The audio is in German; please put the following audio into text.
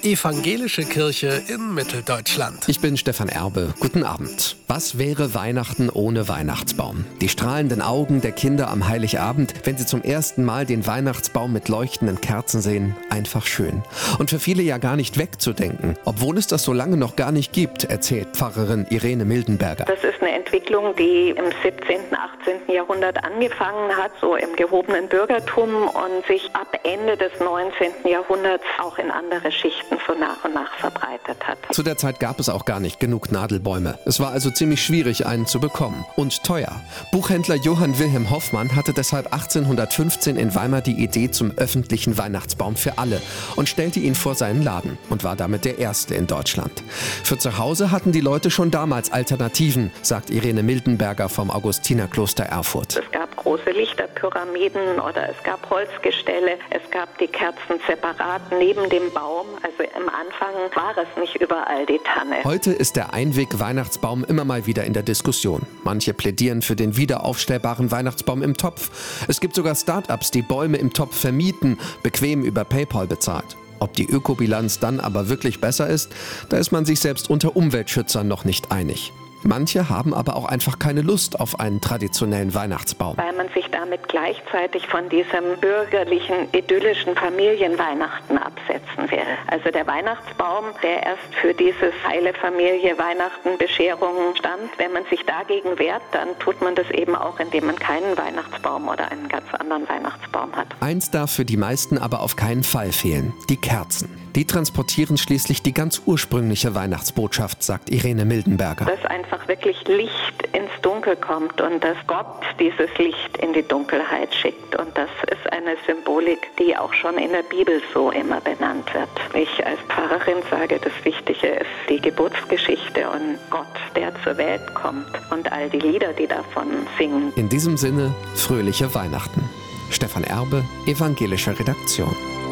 Evangelische Kirche in Mitteldeutschland. Ich bin Stefan Erbe. Guten Abend. Was wäre Weihnachten ohne Weihnachtsbaum? Die strahlenden Augen der Kinder am Heiligabend, wenn sie zum ersten Mal den Weihnachtsbaum mit leuchtenden Kerzen sehen, einfach schön. Und für viele ja gar nicht wegzudenken, obwohl es das so lange noch gar nicht gibt, erzählt Pfarrerin Irene Mildenberger. Das ist eine Entwicklung, die im 17., 18. Jahrhundert angefangen hat, so im gehobenen Bürgertum und sich ab Ende des 19. Jahrhunderts auch in andere Schichten so nach und nach verbreitet hat. Zu der Zeit gab es auch gar nicht genug Nadelbäume. Es war also ziemlich schwierig, einen zu bekommen. Und teuer. Buchhändler Johann Wilhelm Hoffmann hatte deshalb 1815 in Weimar die Idee zum öffentlichen Weihnachtsbaum für alle und stellte ihn vor seinen Laden und war damit der erste in Deutschland. Für zu Hause hatten die Leute schon damals Alternativen, sagt Irene Mildenberger vom Augustinerkloster Erfurt. Es gab große Lichterpyramiden oder es gab Holzgestelle, es gab die Kerzen separat neben dem Baum. Also am Anfang war es nicht überall die Tanne. Heute ist der Einweg-Weihnachtsbaum immer mal wieder in der Diskussion. Manche plädieren für den wiederaufstellbaren Weihnachtsbaum im Topf. Es gibt sogar Start-ups, die Bäume im Topf vermieten, bequem über PayPal bezahlt. Ob die Ökobilanz dann aber wirklich besser ist, da ist man sich selbst unter Umweltschützern noch nicht einig. Manche haben aber auch einfach keine Lust auf einen traditionellen Weihnachtsbaum. Weil man sich damit gleichzeitig von diesem bürgerlichen, idyllischen Familienweihnachten absetzen will. Also der Weihnachtsbaum, der erst für dieses heile Familie, Weihnachten, Bescherung stand. Wenn man sich dagegen wehrt, dann tut man das eben auch, indem man keinen Weihnachtsbaum oder einen ganz anderen Weihnachtsbaum hat. Eins darf für die meisten aber auf keinen Fall fehlen: die Kerzen. Die transportieren schließlich die ganz ursprüngliche Weihnachtsbotschaft, sagt Irene Mildenberger. Dass einfach wirklich Licht ins Dunkel kommt und dass Gott dieses Licht in die Dunkelheit schickt. Und das ist eine Symbolik, die auch schon in der Bibel so immer benannt wird. Ich als Pfarrerin sage, das Wichtige ist die Geburtsgeschichte und Gott, der zur Welt kommt und all die Lieder, die davon singen. In diesem Sinne, fröhliche Weihnachten. Stefan Erbe, Evangelische Redaktion.